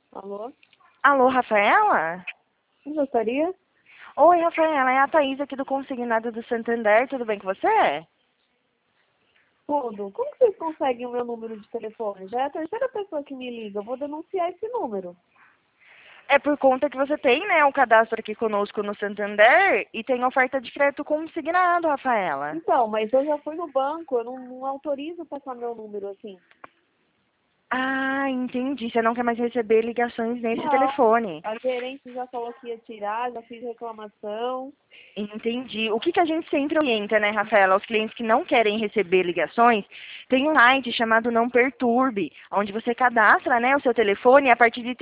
Alô? Alô, Rafaela? Gostaria? Oi, Rafaela, é a Thaís aqui do Consignado do Santander, tudo bem com você? Tudo. Como que vocês conseguem o meu número de telefone? Já é a terceira pessoa que me liga. Eu vou denunciar esse número. É por conta que você tem, né, o cadastro aqui conosco no Santander e tem oferta de crédito consignado, Rafaela. Então, mas eu já fui no banco, eu não autorizo passar meu número assim. Ah, entendi. Você não quer mais receber ligações nesse Não. telefone. A gerente já falou que ia tirar, já fiz reclamação. Entendi. O que a gente sempre orienta, né, Rafaela, aos clientes que não querem receber ligações, tem um site chamado Não Perturbe, onde você cadastra, né, o seu telefone e a partir de